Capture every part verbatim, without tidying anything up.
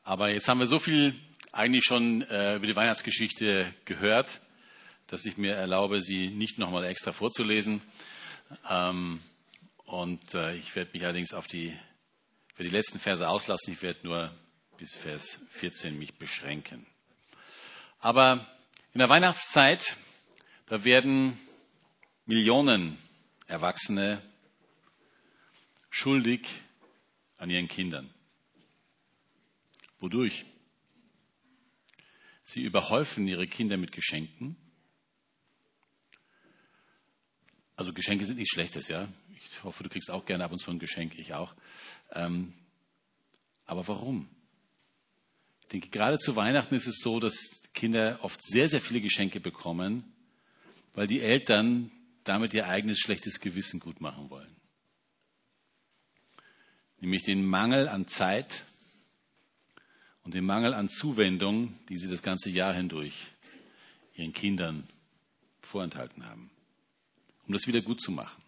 Aber jetzt haben wir so viel eigentlich schon äh, über die Weihnachtsgeschichte gehört, dass ich mir erlaube, sie nicht nochmal extra vorzulesen. Ähm, und äh, ich werde mich allerdings auf die, für die letzten Verse auslassen. Ich werde nur bis Vers vierzehn mich beschränken. Aber in der Weihnachtszeit, da werden Millionen Erwachsene schuldig an ihren Kindern. Wodurch? Sie überhäufen ihre Kinder mit Geschenken. Also Geschenke sind nichts Schlechtes, ja. Ich hoffe, du kriegst auch gerne ab und zu ein Geschenk, ich auch. Ähm, aber warum? Ich denke, gerade zu Weihnachten ist es so, dass Kinder oft sehr, sehr viele Geschenke bekommen, weil die Eltern damit ihr eigenes schlechtes Gewissen gut machen wollen. Nämlich den Mangel an Zeit und den Mangel an Zuwendung, die sie das ganze Jahr hindurch ihren Kindern vorenthalten haben, um das wieder gut zu machen.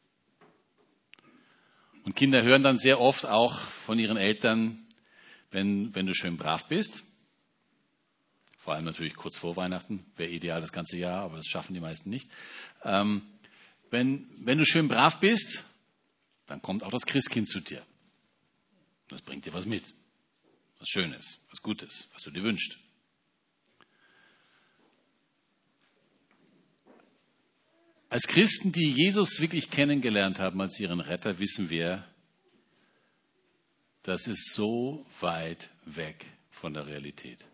Und Kinder hören dann sehr oft auch von ihren Eltern, wenn, wenn du schön brav bist, vor allem natürlich kurz vor Weihnachten, wäre ideal das ganze Jahr, aber das schaffen die meisten nicht. Ähm, wenn, wenn du schön brav bist, dann kommt auch das Christkind zu dir. Das bringt dir was mit, was Schönes, was Gutes, was du dir wünschst. Als Christen, die Jesus wirklich kennengelernt haben als ihren Retter, wissen wir, das ist so weit weg von der Realität.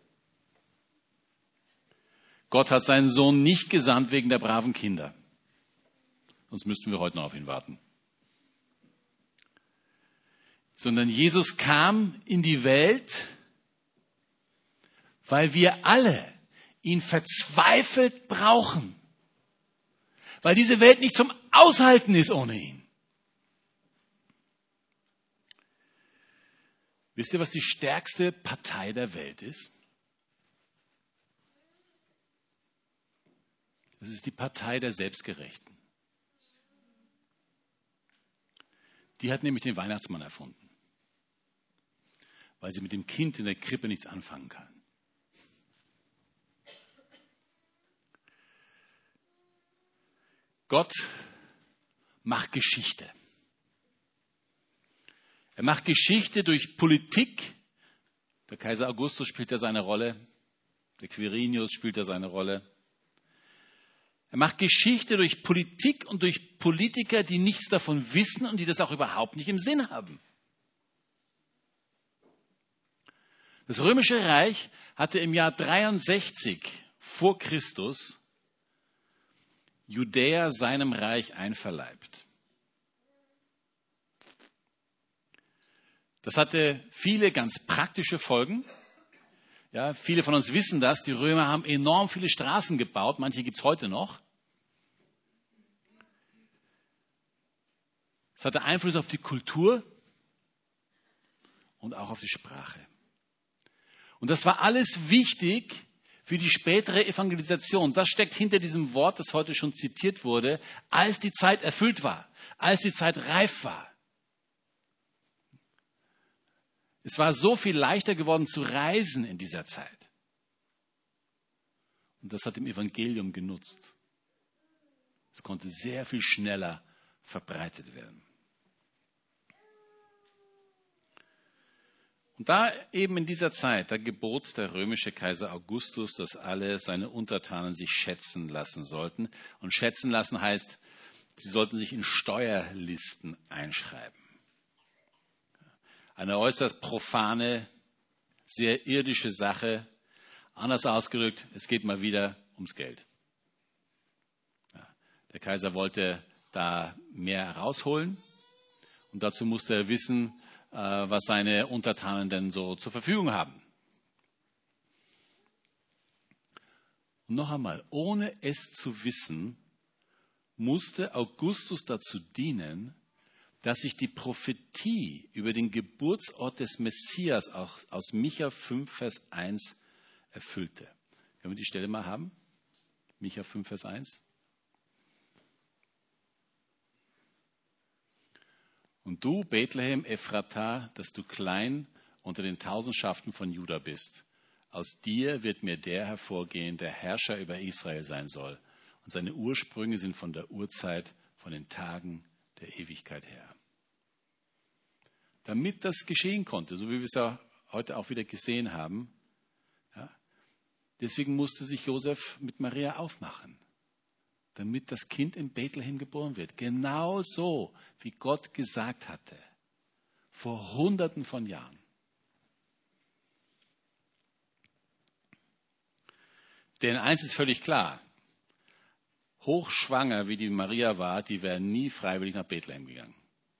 Gott hat seinen Sohn nicht gesandt wegen der braven Kinder. Sonst müssten wir heute noch auf ihn warten. Sondern Jesus kam in die Welt, weil wir alle ihn verzweifelt brauchen. Weil diese Welt nicht zum Aushalten ist ohne ihn. Wisst ihr, was die stärkste Partei der Welt ist? Das ist die Partei der Selbstgerechten. Die hat nämlich den Weihnachtsmann erfunden, weil sie mit dem Kind in der Krippe nichts anfangen kann. Gott macht Geschichte. Er macht Geschichte durch Politik. Der Kaiser Augustus spielt da seine Rolle. Der Quirinius spielt da seine Rolle. Er macht Geschichte durch Politik und durch Politiker, die nichts davon wissen und die das auch überhaupt nicht im Sinn haben. Das Römische Reich hatte im Jahr dreiundsechzig vor Christus Judäa seinem Reich einverleibt. Das hatte viele ganz praktische Folgen. Ja, viele von uns wissen das. Die Römer haben enorm viele Straßen gebaut. Manche gibt es heute noch. Es hatte Einfluss auf die Kultur und auch auf die Sprache. Und das war alles wichtig für die spätere Evangelisation. Das steckt hinter diesem Wort, das heute schon zitiert wurde, als die Zeit erfüllt war, als die Zeit reif war. Es war so viel leichter geworden zu reisen in dieser Zeit. Und das hat dem Evangelium genutzt. Es konnte sehr viel schneller verbreitet werden. Und da eben in dieser Zeit, da gebot der römische Kaiser Augustus, dass alle seine Untertanen sich schätzen lassen sollten. Und schätzen lassen heißt, sie sollten sich in Steuerlisten einschreiben. Eine äußerst profane, sehr irdische Sache. Anders ausgedrückt, es geht mal wieder ums Geld. Ja, der Kaiser wollte da mehr rausholen und dazu musste er wissen, äh, was seine Untertanen denn so zur Verfügung haben. Und noch einmal, ohne es zu wissen, musste Augustus dazu dienen, dass sich die Prophetie über den Geburtsort des Messias auch aus Micha fünf, Vers eins erfüllte. Können wir die Stelle mal haben? Micha fünf, Vers eins. Und du, Bethlehem Ephrata, dass du klein unter den Tausendschaften von Juda bist. Aus dir wird mir der hervorgehen, der Herrscher über Israel sein soll. Und seine Ursprünge sind von der Urzeit, von den Tagen der Ewigkeit her. Damit das geschehen konnte, so wie wir es ja heute auch wieder gesehen haben, ja, deswegen musste sich Josef mit Maria aufmachen, damit das Kind in Bethlehem geboren wird. Genau so, wie Gott gesagt hatte, vor Hunderten von Jahren. Denn eins ist völlig klar, hochschwanger wie die Maria war, die wäre nie freiwillig nach Bethlehem gegangen.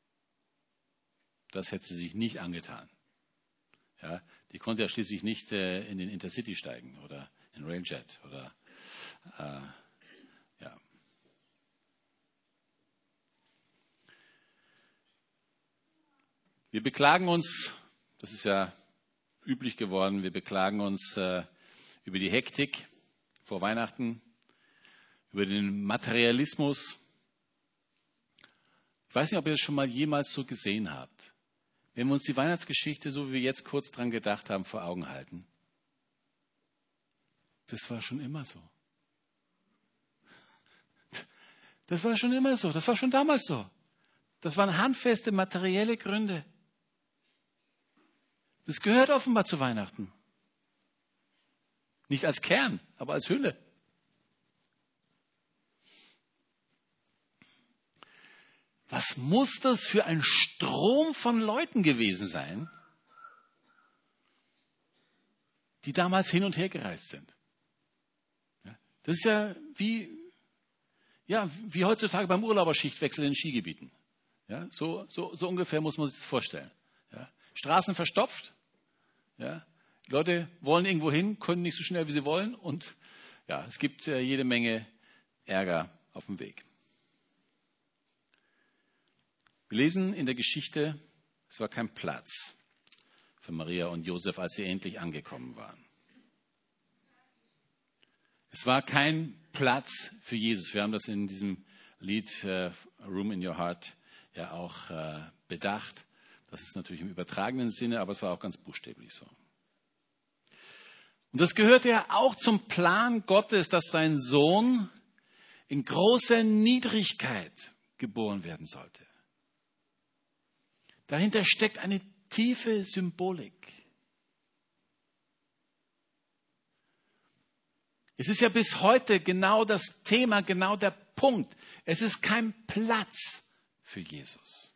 Das hätte sie sich nicht angetan. Ja, die konnte ja schließlich nicht äh, in den Intercity steigen oder in Railjet oder äh, ja. Wir beklagen uns, das ist ja üblich geworden, wir beklagen uns äh, über die Hektik vor Weihnachten, über den Materialismus. Ich weiß nicht, ob ihr es schon mal jemals so gesehen habt. Wenn wir uns die Weihnachtsgeschichte, so wie wir jetzt kurz dran gedacht haben, vor Augen halten. Das war schon immer so. Das war schon immer so. Das war schon damals so. Das waren handfeste materielle Gründe. Das gehört offenbar zu Weihnachten. Nicht als Kern, aber als Hülle. Was muss das für ein Strom von Leuten gewesen sein, die damals hin und her gereist sind? Das ist ja wie, ja, wie heutzutage beim Urlauberschichtwechsel in den Skigebieten. Ja, so, so, so ungefähr muss man sich das vorstellen. Ja, Straßen verstopft. Ja, Leute wollen irgendwo hin, können nicht so schnell, wie sie wollen. Und ja, es gibt äh, jede Menge Ärger auf dem Weg. Wir lesen in der Geschichte, es war kein Platz für Maria und Josef, als sie endlich angekommen waren. Es war kein Platz für Jesus. Wir haben das in diesem Lied uh, Room in Your Heart ja auch uh, bedacht. Das ist natürlich im übertragenen Sinne, aber es war auch ganz buchstäblich so. Und das gehörte ja auch zum Plan Gottes, dass sein Sohn in großer Niedrigkeit geboren werden sollte. Dahinter steckt eine tiefe Symbolik. Es ist ja bis heute genau das Thema, genau der Punkt. Es ist kein Platz für Jesus.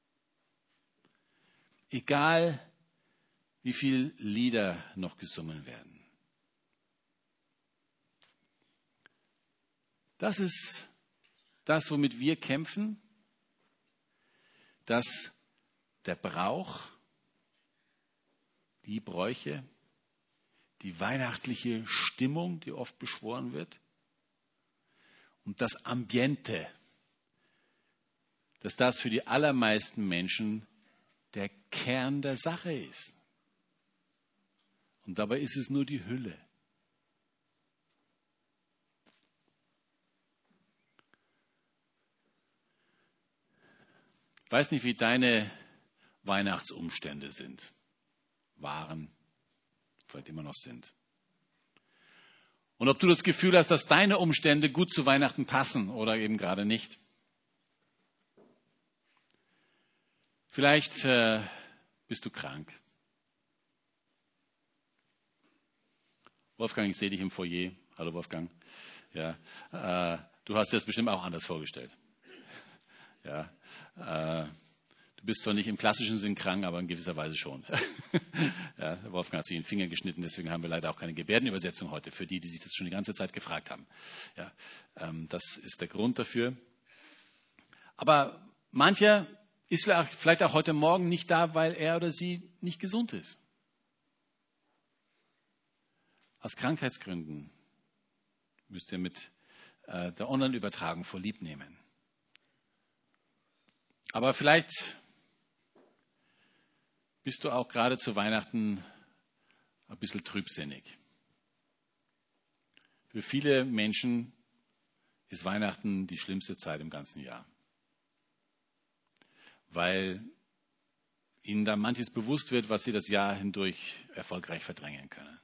Egal, wie viele Lieder noch gesungen werden. Das ist das, womit wir kämpfen, dass der Brauch, die Bräuche, die weihnachtliche Stimmung, die oft beschworen wird, und das Ambiente, dass das für die allermeisten Menschen der Kern der Sache ist. Und dabei ist es nur die Hülle. Ich weiß nicht, wie deine Weihnachtsumstände sind, waren, vielleicht immer noch sind. Und ob du das Gefühl hast, dass deine Umstände gut zu Weihnachten passen oder eben gerade nicht. Vielleicht äh, bist du krank. Wolfgang, ich sehe dich im Foyer. Hallo Wolfgang. Ja, äh, du hast dir das bestimmt auch anders vorgestellt. Ja, äh, du bist zwar nicht im klassischen Sinn krank, aber in gewisser Weise schon. Ja, Wolfgang hat sich den Finger geschnitten, deswegen haben wir leider auch keine Gebärdenübersetzung heute, für die, die sich das schon die ganze Zeit gefragt haben. Ja, ähm, das ist der Grund dafür. Aber mancher ist vielleicht auch heute Morgen nicht da, weil er oder sie nicht gesund ist. Aus Krankheitsgründen müsst ihr mit äh, der Online-Übertragung vorlieb nehmen. Aber vielleicht bist du auch gerade zu Weihnachten ein bisschen trübsinnig. Für viele Menschen ist Weihnachten die schlimmste Zeit im ganzen Jahr. Weil ihnen da manches bewusst wird, was sie das Jahr hindurch erfolgreich verdrängen können.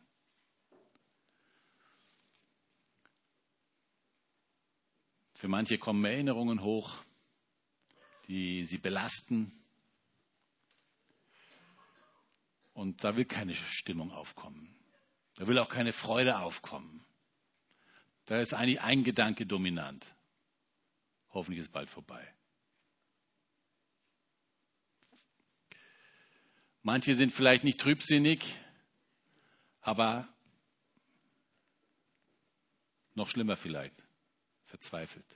Für manche kommen Erinnerungen hoch, die sie belasten. Und da will keine Stimmung aufkommen. Da will auch keine Freude aufkommen. Da ist eigentlich ein Gedanke dominant. Hoffentlich ist es bald vorbei. Manche sind vielleicht nicht trübsinnig, aber noch schlimmer vielleicht, verzweifelt.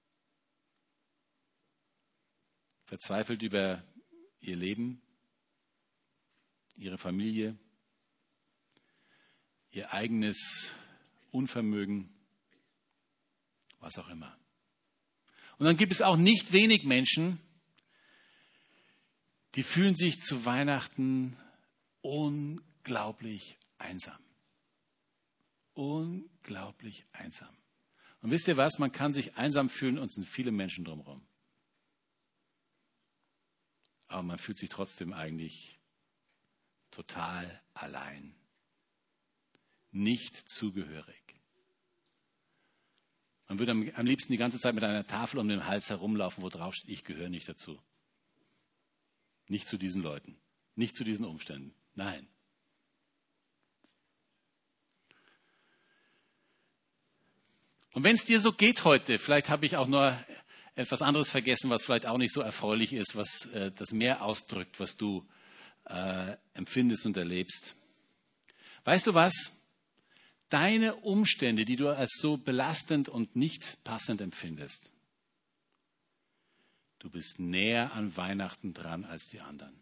Verzweifelt über ihr Leben, ihre Familie, ihr eigenes Unvermögen, was auch immer. Und dann gibt es auch nicht wenig Menschen, die fühlen sich zu Weihnachten unglaublich einsam. Unglaublich einsam. Und wisst ihr was? Man kann sich einsam fühlen und es sind viele Menschen drumherum. Aber man fühlt sich trotzdem eigentlich total allein. Nicht zugehörig. Man würde am, am liebsten die ganze Zeit mit einer Tafel um den Hals herumlaufen, wo drauf steht, ich gehöre nicht dazu. Nicht zu diesen Leuten, nicht zu diesen Umständen. Nein. Und wenn es dir so geht heute, vielleicht habe ich auch nur etwas anderes vergessen, was vielleicht auch nicht so erfreulich ist, was äh, das mehr ausdrückt, was du äh, empfindest und erlebst. Weißt du was? Deine Umstände, die du als so belastend und nicht passend empfindest, du bist näher an Weihnachten dran als die anderen.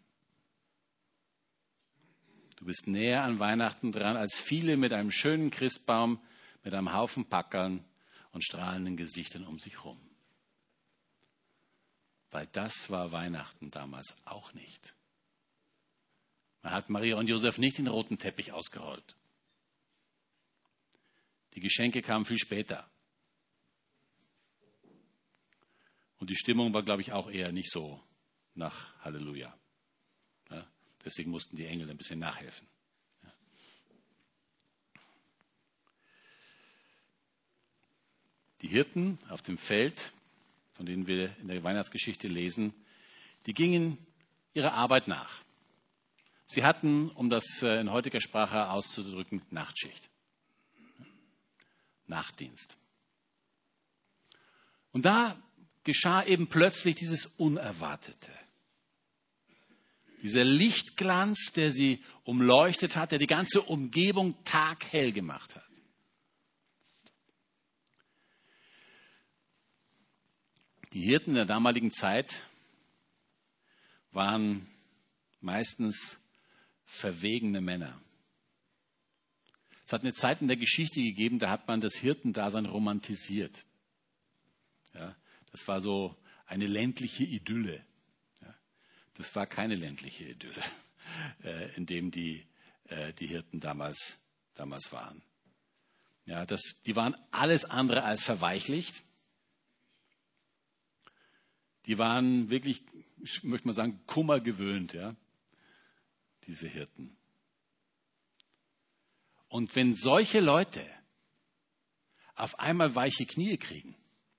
Du bist näher an Weihnachten dran als viele mit einem schönen Christbaum, mit einem Haufen Packerln und strahlenden Gesichtern um sich herum. Weil das war Weihnachten damals auch nicht. Man hat Maria und Josef nicht den roten Teppich ausgerollt. Die Geschenke kamen viel später. Und die Stimmung war, glaube ich, auch eher nicht so nach Halleluja. Ja, deswegen mussten die Engel ein bisschen nachhelfen. Ja. Die Hirten auf dem Feld, von denen wir in der Weihnachtsgeschichte lesen, die gingen ihrer Arbeit nach. Sie hatten, um das in heutiger Sprache auszudrücken, Nachtschicht. Nachtdienst. Und da geschah eben plötzlich dieses Unerwartete. Dieser Lichtglanz, der sie umleuchtet hat, der die ganze Umgebung taghell gemacht hat. Die Hirten in der damaligen Zeit waren meistens verwegene Männer. Es hat eine Zeit in der Geschichte gegeben, da hat man das Hirtendasein romantisiert. Ja, das war so eine ländliche Idylle. Ja, das war keine ländliche Idylle, äh, in dem die, äh, die Hirten damals, damals waren. Ja, das, die waren alles andere als verweichlicht. Die waren wirklich, ich möchte mal sagen, Kummer gewöhnt, ja, diese Hirten. Und wenn solche Leute auf einmal weiche Knie kriegen,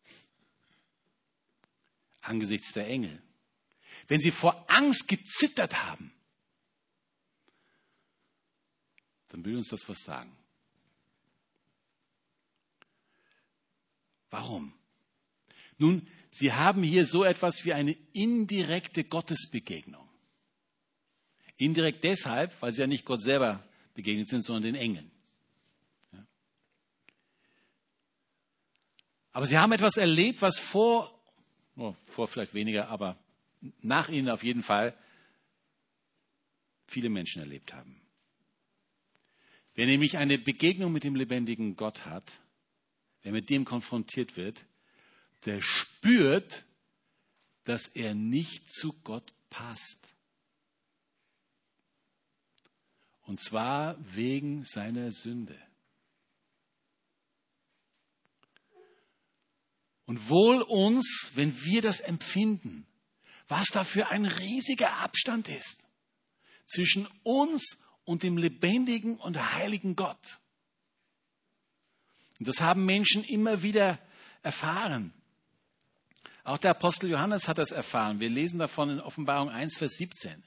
angesichts der Engel, wenn sie vor Angst gezittert haben, dann will uns das was sagen. Warum? Nun, sie haben hier so etwas wie eine indirekte Gottesbegegnung. Indirekt deshalb, weil sie ja nicht Gott selber begegnet sind, sondern den Engeln. Ja. Aber sie haben etwas erlebt, was vor, oh, vor vielleicht weniger, aber nach ihnen auf jeden Fall viele Menschen erlebt haben. Wer nämlich eine Begegnung mit dem lebendigen Gott hat, wer mit dem konfrontiert wird, der spürt, dass er nicht zu Gott passt. Und zwar wegen seiner Sünde. Und wohl uns, wenn wir das empfinden, was da für ein riesiger Abstand ist. zwischen uns und dem lebendigen und heiligen Gott. Und das haben Menschen immer wieder erfahren. Auch der Apostel Johannes hat das erfahren. Wir lesen davon in Offenbarung eins, Vers siebzehn.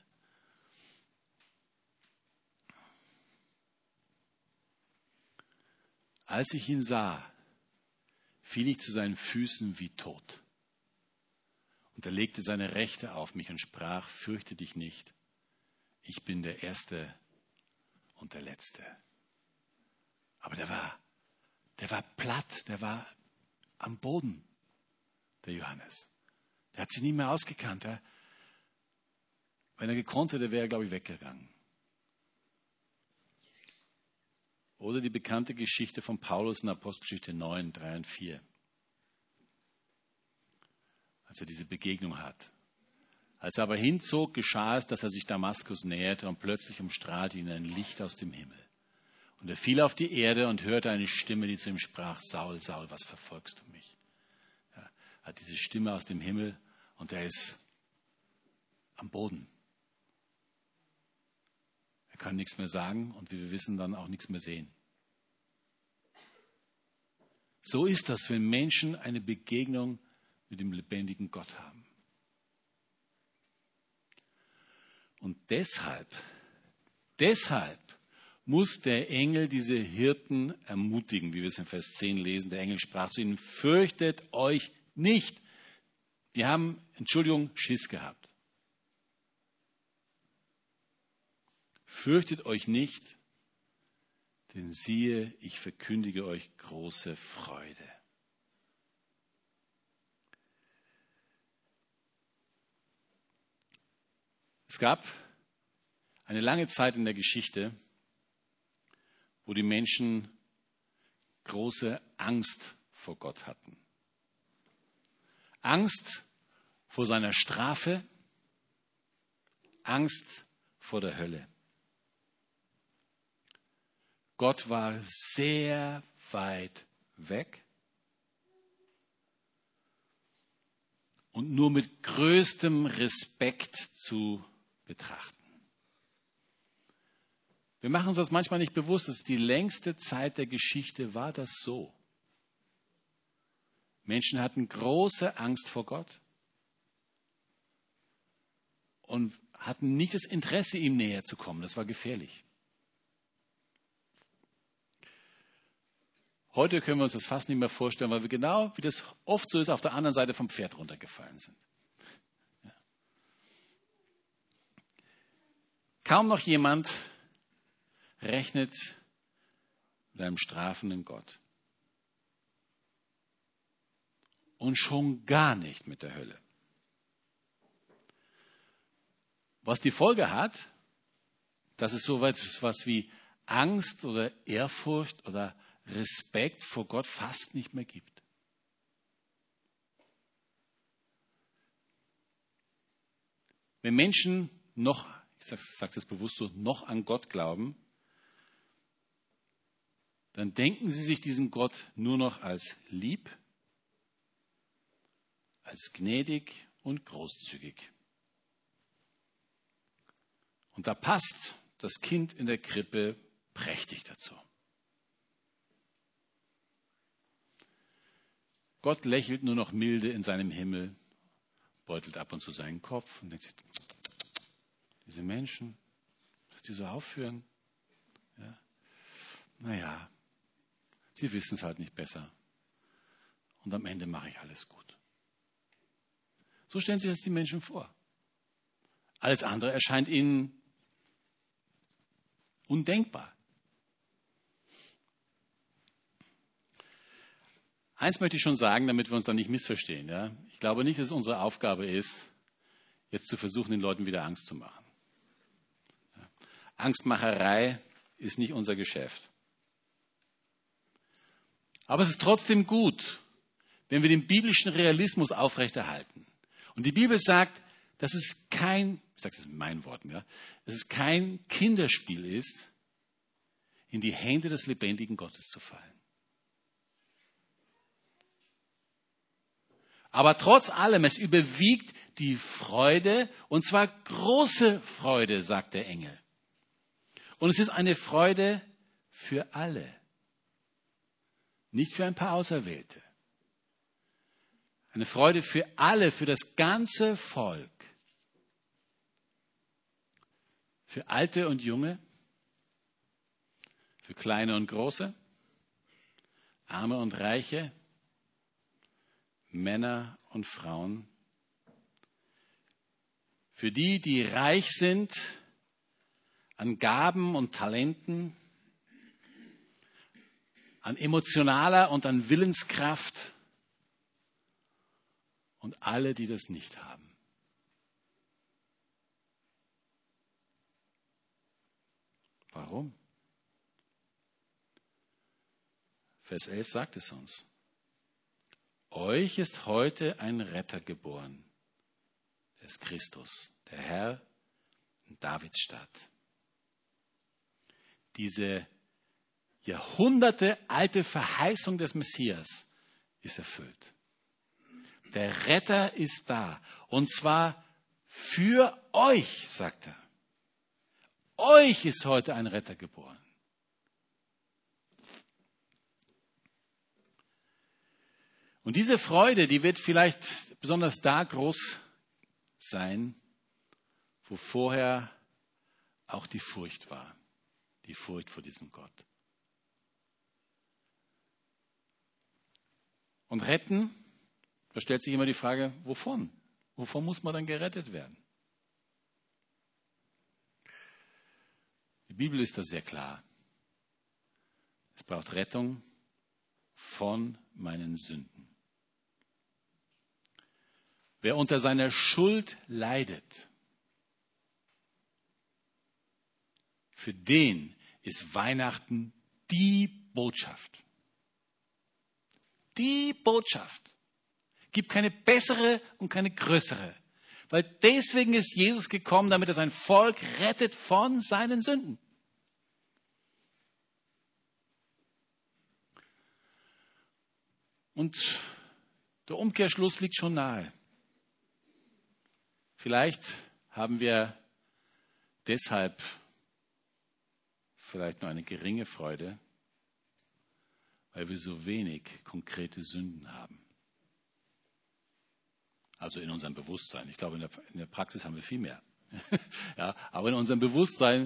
Als ich ihn sah, fiel ich zu seinen Füßen wie tot. Und er legte seine Rechte auf mich und sprach, fürchte dich nicht, ich bin der Erste und der Letzte. Aber der war, der war platt, der war am Boden, der Johannes. Der hat sich nie mehr ausgekannt. Der, wenn er gekonnt hätte, wäre er, glaube ich, weggegangen. Oder die bekannte Geschichte von Paulus in Apostelgeschichte neun, drei und vier. Als er diese Begegnung hat. Als er aber hinzog, geschah es, dass er sich Damaskus näherte und plötzlich umstrahlte ihn ein Licht aus dem Himmel. Und er fiel auf die Erde und hörte eine Stimme, die zu ihm sprach, Saul, Saul, was verfolgst du mich? Ja, er hat diese Stimme aus dem Himmel und er ist am Boden. Er kann nichts mehr sagen und wie wir wissen, dann auch nichts mehr sehen. So ist das, wenn Menschen eine Begegnung mit dem lebendigen Gott haben. Und deshalb, deshalb muss der Engel diese Hirten ermutigen, wie wir es in Vers zehn lesen. Der Engel sprach zu ihnen, fürchtet euch nicht. Die haben, Entschuldigung, Schiss gehabt. Fürchtet euch nicht, denn siehe, ich verkündige euch große Freude. Es gab eine lange Zeit in der Geschichte, wo die Menschen große Angst vor Gott hatten. Angst vor seiner Strafe, Angst vor der Hölle. Gott war sehr weit weg und nur mit größtem Respekt zu betrachten. Wir machen uns das manchmal nicht bewusst, dass die längste Zeit der Geschichte war das so. Menschen hatten große Angst vor Gott und hatten nicht das Interesse, ihm näher zu kommen. Das war gefährlich. Heute können wir uns das fast nicht mehr vorstellen, weil wir genau, wie das oft so ist, auf der anderen Seite vom Pferd runtergefallen sind. Ja. Kaum noch jemand rechnet mit einem strafenden Gott. Und schon gar nicht mit der Hölle. Was die Folge hat, dass es so etwas wie Angst oder Ehrfurcht oder Respekt vor Gott fast nicht mehr gibt. Wenn Menschen noch, ich sage es jetzt bewusst so, noch an Gott glauben, dann denken sie sich diesen Gott nur noch als lieb, als gnädig und großzügig. Und da passt das Kind in der Krippe prächtig dazu. Gott lächelt nur noch milde in seinem Himmel, beutelt ab und zu seinen Kopf und denkt sich, diese Menschen, dass die so aufführen, ja, naja, sie wissen es halt nicht besser. Und am Ende mache ich alles gut. So stellen sich das die Menschen vor. Alles andere erscheint ihnen undenkbar. Eins möchte ich schon sagen, damit wir uns dann nicht missverstehen. Ja? Ich glaube nicht, dass es unsere Aufgabe ist, jetzt zu versuchen, den Leuten wieder Angst zu machen. Ja? Angstmacherei ist nicht unser Geschäft. Aber es ist trotzdem gut, wenn wir den biblischen Realismus aufrechterhalten. Und die Bibel sagt, dass es kein, ich sage es in meinen Worten, ja, dass es kein Kinderspiel ist, in die Hände des lebendigen Gottes zu fallen. Aber trotz allem, es überwiegt die Freude, und zwar große Freude, sagt der Engel. Und es ist eine Freude für alle, nicht für ein paar Auserwählte. Eine Freude für alle, für das ganze Volk. Für Alte und Junge, für Kleine und Große, Arme und Reiche, Männer und Frauen. Für die, die reich sind an Gaben und Talenten, an emotionaler und an Willenskraft und alle, die das nicht haben. Warum? Vers elf sagt es uns. Euch ist heute ein Retter geboren. Er ist Christus, der Herr in Davids Stadt. Diese jahrhundertealte Verheißung des Messias ist erfüllt. Der Retter ist da. Und zwar für euch, sagt er. Euch ist heute ein Retter geboren. Und diese Freude, die wird vielleicht besonders da groß sein, wo vorher auch die Furcht war. Die Furcht vor diesem Gott. Und retten, da stellt sich immer die Frage, wovon? Wovon muss man dann gerettet werden? Die Bibel ist da sehr klar. Es braucht Rettung von meinen Sünden. Wer unter seiner Schuld leidet, für den ist Weihnachten die Botschaft. Die Botschaft. Gibt keine bessere und keine größere. Weil deswegen ist Jesus gekommen, damit er sein Volk rettet von seinen Sünden. Und der Umkehrschluss liegt schon nahe. Vielleicht haben wir deshalb vielleicht nur eine geringe Freude, weil wir so wenig konkrete Sünden haben. Also in unserem Bewusstsein. Ich glaube, in der, in der Praxis haben wir viel mehr. Ja, aber in unserem Bewusstsein,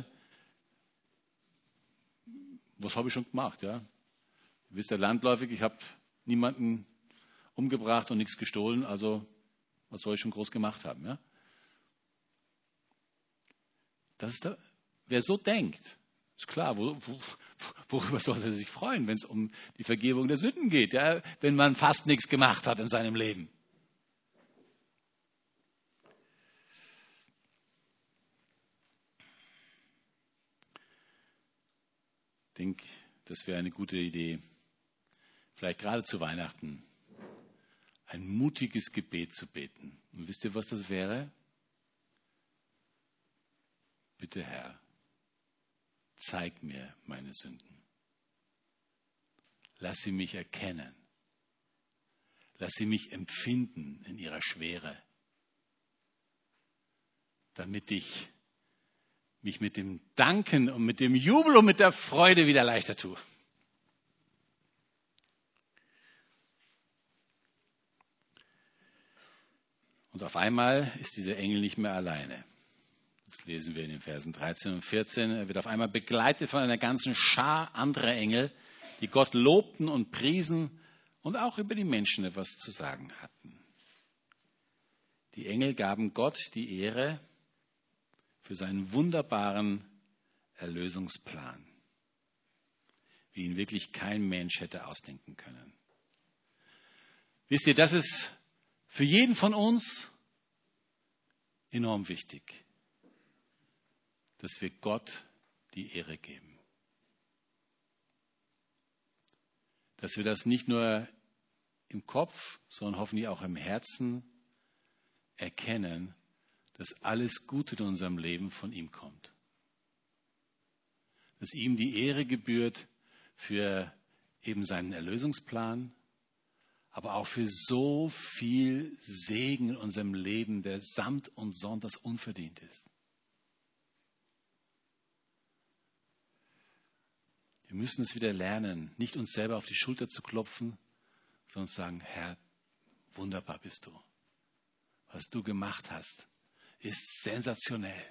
was habe ich schon gemacht? Ja? Ihr wisst ja landläufig, ich habe niemanden umgebracht und nichts gestohlen, also was soll ich schon groß gemacht haben? Ja? Das ist da, wer so denkt, ist klar, wo, wo, worüber sollte er sich freuen, wenn es um die Vergebung der Sünden geht, ja? Wenn man fast nichts gemacht hat in seinem Leben. Ich denke, das wäre eine gute Idee, vielleicht gerade zu Weihnachten ein mutiges Gebet zu beten. Und wisst ihr, was das wäre? Bitte, Herr, zeig mir meine Sünden. Lass sie mich erkennen. Lass sie mich empfinden in ihrer Schwere, damit ich mich mit dem Danken und mit dem Jubel und mit der Freude wieder leichter tue. Und auf einmal ist dieser Engel nicht mehr alleine. Das lesen wir in den Versen dreizehn und vierzehn. Er wird auf einmal begleitet von einer ganzen Schar anderer Engel, die Gott lobten und priesen und auch über die Menschen etwas zu sagen hatten. Die Engel gaben Gott die Ehre für seinen wunderbaren Erlösungsplan, wie ihn wirklich kein Mensch hätte ausdenken können. Wisst ihr, das ist für jeden von uns enorm wichtig, dass wir Gott die Ehre geben. Dass wir das nicht nur im Kopf, sondern hoffentlich auch im Herzen erkennen, dass alles Gute in unserem Leben von ihm kommt. Dass ihm die Ehre gebührt für eben seinen Erlösungsplan, aber auch für so viel Segen in unserem Leben, der samt und sonders unverdient ist. Wir müssen es wieder lernen, nicht uns selber auf die Schulter zu klopfen, sondern zu sagen, Herr, wunderbar bist du. Was du gemacht hast, ist sensationell.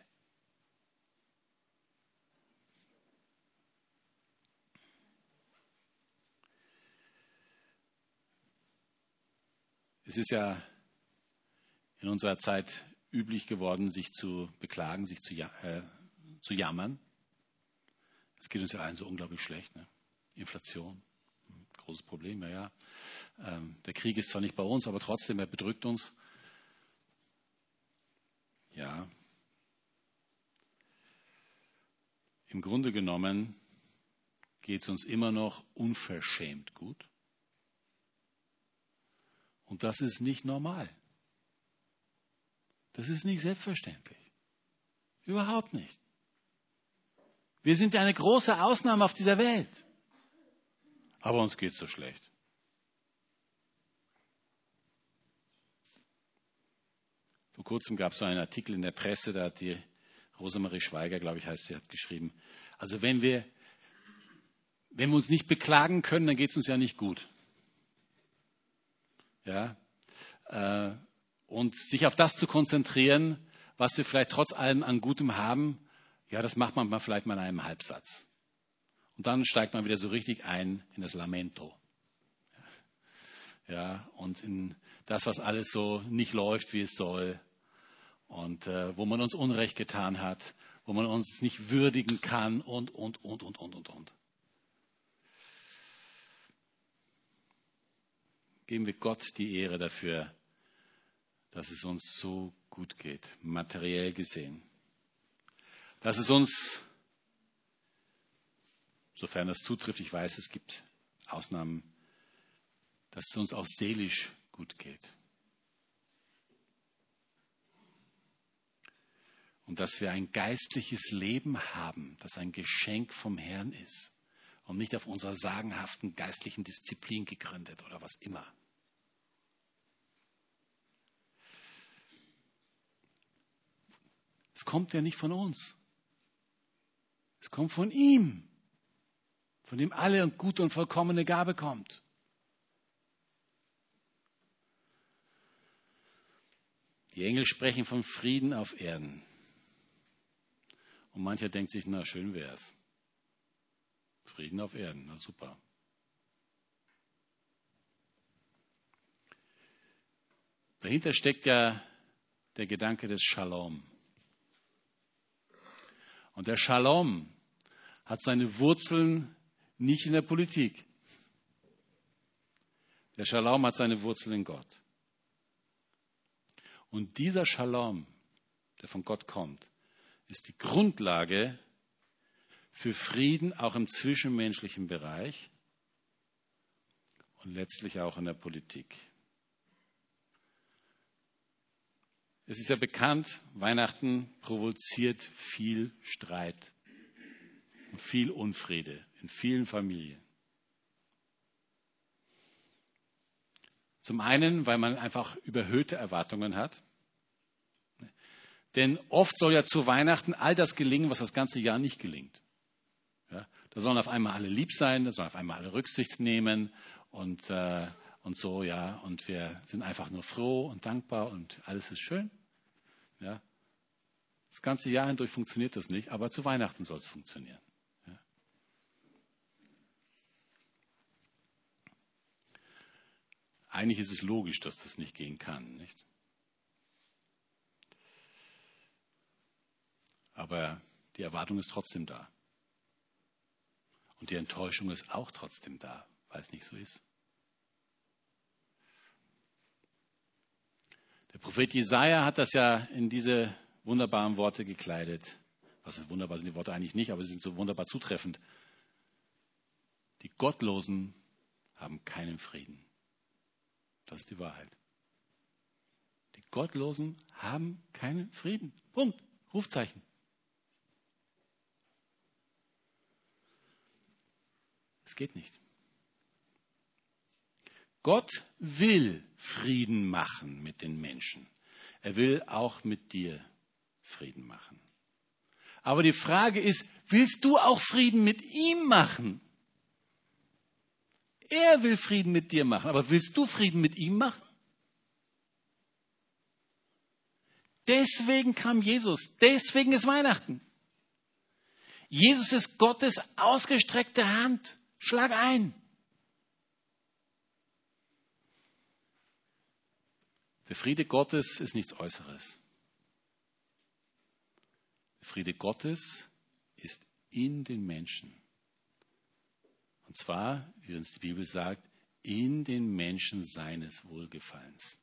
Es ist ja in unserer Zeit üblich geworden, sich zu beklagen, sich zu, äh, zu jammern. Es geht uns ja allen so unglaublich schlecht. Ne? Inflation, großes Problem, ja, ja. Ähm, der Krieg ist zwar nicht bei uns, aber trotzdem, er bedrückt uns. Ja. Im Grunde genommen geht es uns immer noch unverschämt gut. Und das ist nicht normal. Das ist nicht selbstverständlich. Überhaupt nicht. Wir sind eine große Ausnahme auf dieser Welt. Aber uns geht es so schlecht. Vor kurzem gab es so einen Artikel in der Presse, da hat die Rosemarie Schweiger, glaube ich, heißt sie, hat geschrieben, also wenn wir, wenn wir uns nicht beklagen können, dann geht es uns ja nicht gut. Ja, äh, und sich auf das zu konzentrieren, was wir vielleicht trotz allem an Gutem haben, ja, das macht man mal vielleicht mal in einem Halbsatz. Und dann steigt man wieder so richtig ein in das Lamento. Ja, und in das, was alles so nicht läuft, wie es soll. Und äh, wo man uns Unrecht getan hat, wo man uns nicht würdigen kann und, und, und, und, und, und, und. Geben wir Gott die Ehre dafür, dass es uns so gut geht, materiell gesehen. Dass es uns, sofern das zutrifft, ich weiß, es gibt Ausnahmen, dass es uns auch seelisch gut geht. Und dass wir ein geistliches Leben haben, das ein Geschenk vom Herrn ist und nicht auf unserer sagenhaften geistlichen Disziplin gegründet oder was immer. Es kommt ja nicht von uns. Es kommt von ihm, von dem alle und gute und vollkommene Gabe kommt. Die Engel sprechen von Frieden auf Erden. Und mancher denkt sich, na schön wär's. Frieden auf Erden, na super. Dahinter steckt ja der Gedanke des Shalom. Und der Shalom hat seine Wurzeln nicht in der Politik. Der Shalom hat seine Wurzeln in Gott. Und dieser Shalom, der von Gott kommt, ist die Grundlage für Frieden auch im zwischenmenschlichen Bereich und letztlich auch in der Politik. Es ist ja bekannt, Weihnachten provoziert viel Streit und viel Unfriede in vielen Familien. Zum einen, weil man einfach überhöhte Erwartungen hat. Denn oft soll ja zu Weihnachten all das gelingen, was das ganze Jahr nicht gelingt. Ja, da sollen auf einmal alle lieb sein, da sollen auf einmal alle Rücksicht nehmen und, äh, und so, ja. Und wir sind einfach nur froh und dankbar und alles ist schön. Ja. Das ganze Jahr hindurch funktioniert das nicht, aber zu Weihnachten soll es funktionieren. Ja. Eigentlich ist es logisch, dass das nicht gehen kann, nicht? Aber die Erwartung ist trotzdem da. Und die Enttäuschung ist auch trotzdem da, weil es nicht so ist. Der Prophet Jesaja hat das ja in diese wunderbaren Worte gekleidet. Was ist wunderbar, sind die Worte eigentlich nicht, aber sie sind so wunderbar zutreffend. Die Gottlosen haben keinen Frieden. Das ist die Wahrheit. Die Gottlosen haben keinen Frieden. Punkt. Rufzeichen. Es geht nicht. Gott will Frieden machen mit den Menschen. Er will auch mit dir Frieden machen. Aber die Frage ist, willst du auch Frieden mit ihm machen? Er will Frieden mit dir machen, aber willst du Frieden mit ihm machen? Deswegen kam Jesus, deswegen ist Weihnachten. Jesus ist Gottes ausgestreckte Hand. Schlag ein. Der Friede Gottes ist nichts Äußeres. Der Friede Gottes ist in den Menschen. Und zwar, wie uns die Bibel sagt, in den Menschen seines Wohlgefallens.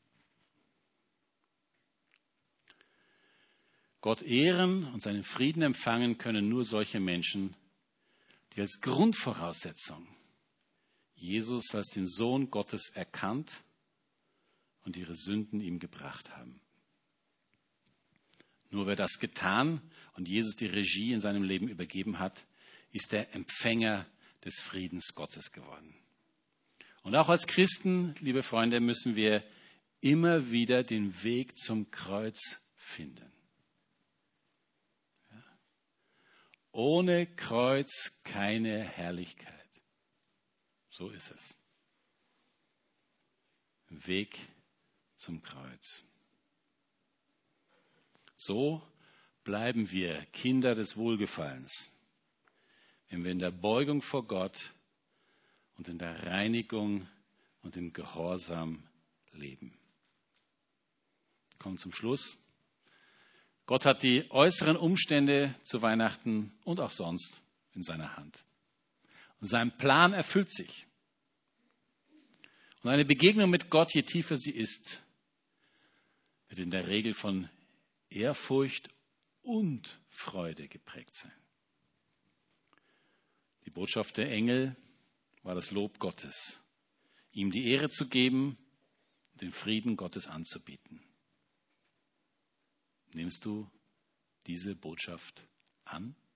Gott ehren und seinen Frieden empfangen können nur solche Menschen, die als Grundvoraussetzung Jesus als den Sohn Gottes erkannt und ihre Sünden ihm gebracht haben. Nur wer das getan und Jesus die Regie in seinem Leben übergeben hat, ist der Empfänger des Friedens Gottes geworden. Und auch als Christen, liebe Freunde, müssen wir immer wieder den Weg zum Kreuz finden. Ja. Ohne Kreuz keine Herrlichkeit. So ist es. Weg zum Kreuz. So bleiben wir Kinder des Wohlgefallens, wenn wir in der Beugung vor Gott und in der Reinigung und im Gehorsam leben. Wir kommen zum Schluss. Gott hat die äußeren Umstände zu Weihnachten und auch sonst in seiner Hand. Und sein Plan erfüllt sich. Und eine Begegnung mit Gott, je tiefer sie ist, wird in der Regel von Ehrfurcht und Freude geprägt sein. Die Botschaft der Engel war das Lob Gottes, ihm die Ehre zu geben und den Frieden Gottes anzubieten. Nimmst du diese Botschaft an?